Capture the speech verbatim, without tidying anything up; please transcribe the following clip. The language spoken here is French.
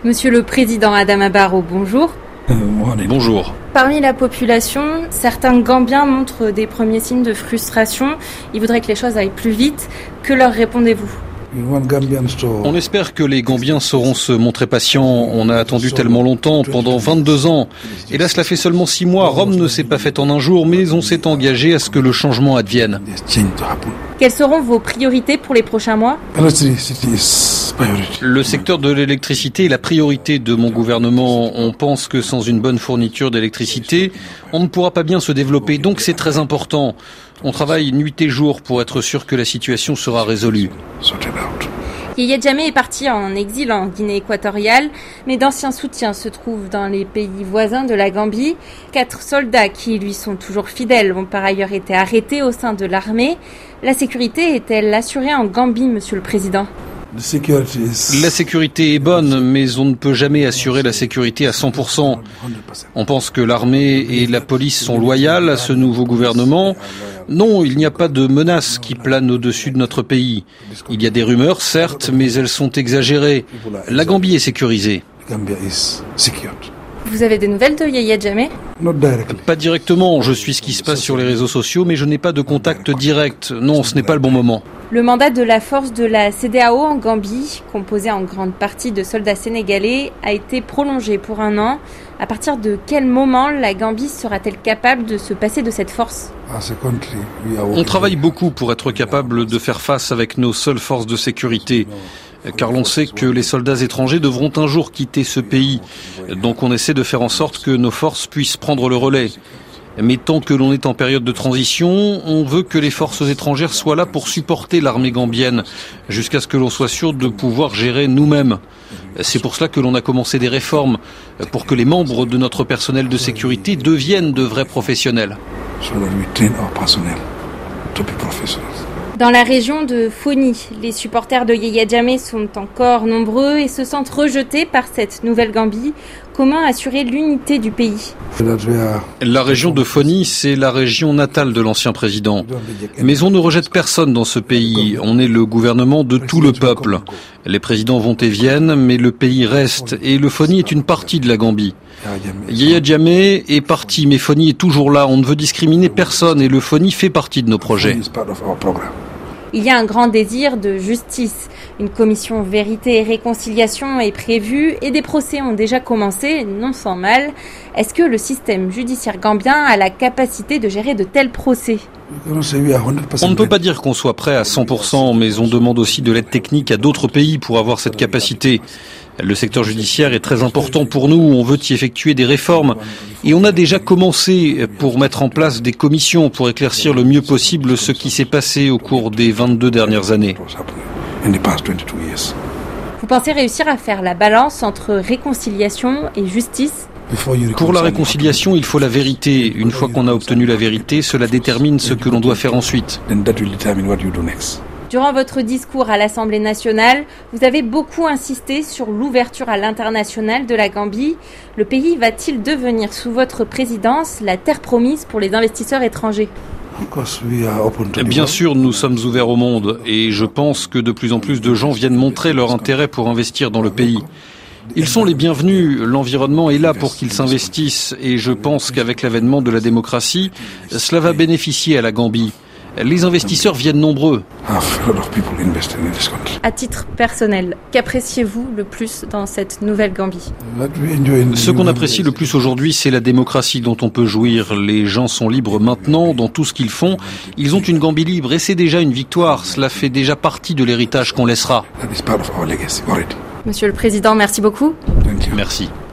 Monsieur le Président Adama Barrow, bonjour. Euh, bonjour. Parmi la population, certains Gambiens montrent des premiers signes de frustration. Ils voudraient que les choses aillent plus vite. Que leur répondez-vous ? On espère que les Gambiens sauront se montrer patients. On a attendu tellement longtemps, pendant vingt-deux ans. Et là, cela fait seulement six mois. Rome ne s'est pas faite en un jour, mais on s'est engagé à ce que le changement advienne. Quelles seront vos priorités pour les prochains mois ? Le secteur de l'électricité est la priorité de mon gouvernement. On pense que sans une bonne fourniture d'électricité, on ne pourra pas bien se développer. Donc c'est très important. On travaille nuit et jour pour être sûr que la situation sera résolue. Yaya Jammeh est parti en exil en Guinée équatoriale, mais d'anciens soutiens se trouvent dans les pays voisins de la Gambie. Quatre soldats qui lui sont toujours fidèles ont par ailleurs été arrêtés au sein de l'armée. La sécurité est-elle assurée en Gambie, Monsieur le Président ? La sécurité est bonne, mais on ne peut jamais assurer la sécurité à cent pour cent. On pense que l'armée et la police sont loyales à ce nouveau gouvernement. Non, il n'y a pas de menace qui plane au-dessus de notre pays. Il y a des rumeurs, certes, mais elles sont exagérées. La Gambie est sécurisée. Vous avez des nouvelles de Yaya Jammeh ? Pas directement, je suis ce qui se passe sur les réseaux sociaux, mais je n'ai pas de contact direct. Non, ce n'est pas le bon moment. Le mandat de la force de la C D A O en Gambie, composée en grande partie de soldats sénégalais, a été prolongé pour un an. À partir de quel moment la Gambie sera-t-elle capable de se passer de cette force ? On travaille beaucoup pour être capable de faire face avec nos seules forces de sécurité. Car l'on sait que les soldats étrangers devront un jour quitter ce pays. Donc on essaie de faire en sorte que nos forces puissent prendre le relais. Mais tant que l'on est en période de transition, on veut que les forces étrangères soient là pour supporter l'armée gambienne, jusqu'à ce que l'on soit sûr de pouvoir gérer nous-mêmes. C'est pour cela que l'on a commencé des réformes, pour que les membres de notre personnel de sécurité deviennent de vrais professionnels. Dans la région de Foni, les supporters de Yaya Jammeh sont encore nombreux et se sentent rejetés par cette nouvelle Gambie. Comment assurer l'unité du pays ? La région de Foni, c'est la région natale de l'ancien président. Mais on ne rejette personne dans ce pays. On est le gouvernement de tout le peuple. Les présidents vont et viennent, mais le pays reste. Et le Foni est une partie de la Gambie. Yaya Jammeh est parti, mais Foni est toujours là. On ne veut discriminer personne et le Foni fait partie de nos projets. Il y a un grand désir de justice. Une commission vérité et réconciliation est prévue et des procès ont déjà commencé, non sans mal. Est-ce que le système judiciaire gambien a la capacité de gérer de tels procès ? On ne peut pas dire qu'on soit prêt à cent pour cent, mais on demande aussi de l'aide technique à d'autres pays pour avoir cette capacité. Le secteur judiciaire est très important pour nous, on veut y effectuer des réformes et on a déjà commencé pour mettre en place des commissions pour éclaircir le mieux possible ce qui s'est passé au cours des vingt-deux dernières années. Vous pensez réussir à faire la balance entre réconciliation et justice ? Pour la réconciliation, il faut la vérité. Une fois qu'on a obtenu la vérité, cela détermine ce que l'on doit faire ensuite. Durant votre discours à l'Assemblée nationale, vous avez beaucoup insisté sur l'ouverture à l'international de la Gambie. Le pays va-t-il devenir sous votre présidence la terre promise pour les investisseurs étrangers ? Bien sûr, nous sommes ouverts au monde et je pense que de plus en plus de gens viennent montrer leur intérêt pour investir dans le pays. Ils sont les bienvenus, l'environnement est là pour qu'ils s'investissent et je pense qu'avec l'avènement de la démocratie, cela va bénéficier à la Gambie. Les investisseurs viennent nombreux. À titre personnel, qu'appréciez-vous le plus dans cette nouvelle Gambie ? Ce qu'on apprécie le plus aujourd'hui, c'est la démocratie dont on peut jouir. Les gens sont libres maintenant dans tout ce qu'ils font. Ils ont une Gambie libre et c'est déjà une victoire. Cela fait déjà partie de l'héritage qu'on laissera. Monsieur le Président, merci beaucoup. Merci.